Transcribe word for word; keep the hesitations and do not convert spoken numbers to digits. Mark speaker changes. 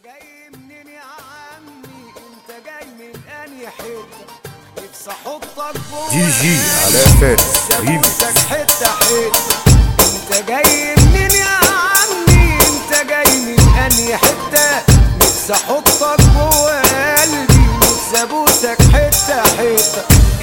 Speaker 1: جاي منين يا عمي؟ انت جاي من انهي حته؟ نفسي احطك جوه
Speaker 2: دي جي على فارس ريميكس.
Speaker 1: حته حته. انت جاي منين يا عمي؟ انت جاي من انهي حته؟ نفسي احطك جوه قلبي، نفسي ابوسك حته حته.